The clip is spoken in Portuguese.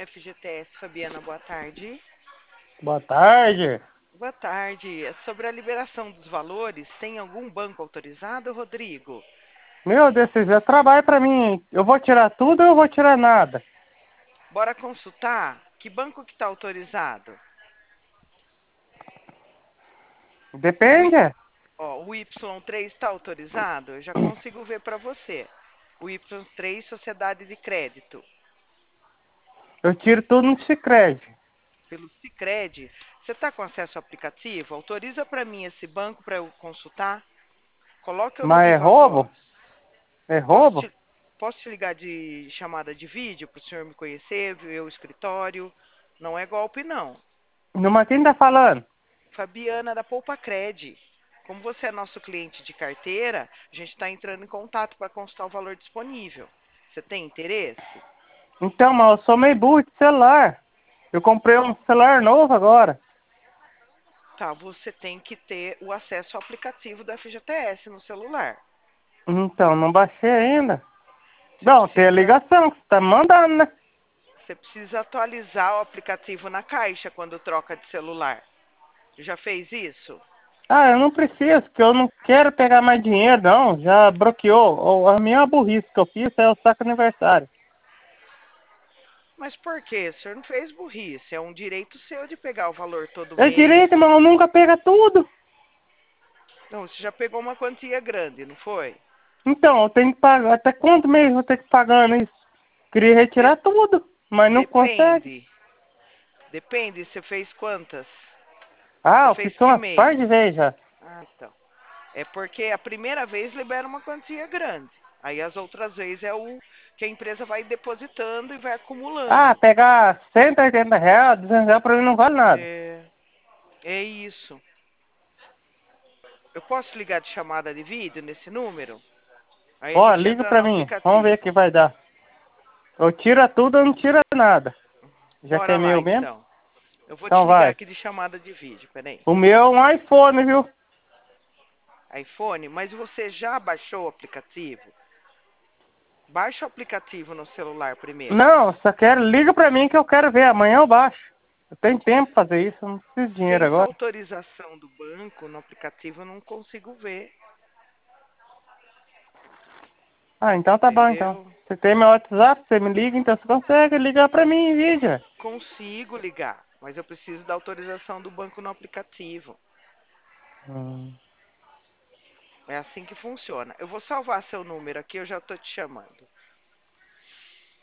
FGTS, Fabiana, boa tarde. Boa tarde. Boa tarde. É sobre a liberação dos valores. Tem algum banco autorizado, Rodrigo? Meu Deus, você já trabalha pra mim. Eu vou tirar tudo ou eu vou tirar nada? Bora consultar? Que banco que está autorizado? O, Y- Depende. o Y3 está autorizado? Eu já consigo ver para você. O Y3, Sociedade de Crédito. Eu tiro tudo no Sicredi. Pelo Sicredi. Você está com acesso ao aplicativo? Autoriza para mim esse banco para eu consultar? Coloque eu no Mas é viva roubo? voz. É Posso roubo? te, posso te ligar de chamada de vídeo para o senhor me conhecer, ver o escritório? Não é golpe, não. No Matinho tá falando. Fabiana da Poupa Cred. Como você é nosso cliente de carteira, a gente está entrando em contato para consultar o valor disponível. Você tem interesse? Então, mas eu sou meio burro de celular. Eu comprei um celular novo agora. Tá, você tem que ter o acesso ao aplicativo da FGTS no celular. Então, não baixei ainda. Você Não, tem a precisa, ligação que você tá me mandando, né? você precisa atualizar o aplicativo na caixa quando troca de celular. Já fez isso? Ah, eu não preciso, porque eu não quero pegar mais dinheiro, não. Já bloqueou. A minha burrice que eu fiz é o saco aniversário. Mas por quê? O senhor não fez burrice. É um direito seu de pegar o valor todo É mês. direito, mas eu nunca pega tudo. Não, você já pegou uma quantia grande, não foi? Então, eu tenho que pagar. Até quanto mês eu vou ter que pagando isso? Queria De- retirar tudo, mas não consegue. depende. Depende, você fez quantas? Você Ah, eu fiz fez que umas par mês? de vezes já. Ah, então. É porque a primeira vez libera uma quantia grande. Aí as outras vezes é o que a empresa vai depositando e vai Ah, acumulando. pegar R$ 180, R$ 200 pra mim não vale nada. É isso. Eu posso ligar de chamada de vídeo nesse número? Aí a Ó, gente liga entra pra no mim. Vamos ver o aplicativo. que vai dar. Eu tiro tudo ou não tiro nada. Já que Bora é lá meu mesmo. então. Eu vou te Então ligar vai. aqui de chamada de vídeo, peraí. O meu é um iPhone, viu? iPhone, mas você já baixou o aplicativo? Baixa o aplicativo no celular primeiro. Não, só quero. Liga pra mim que eu quero ver. Amanhã eu baixo. Eu tenho tempo pra fazer isso. Eu não preciso de dinheiro Sem sua agora. autorização do banco no aplicativo eu não consigo ver, Ah, então tá bom então. entendeu? Você tem meu WhatsApp, você me liga, então você consegue ligar pra mim em vídeo. Consigo ligar, mas eu preciso da autorização do banco no aplicativo. É assim que funciona. Eu vou salvar seu número aqui, eu já estou te chamando.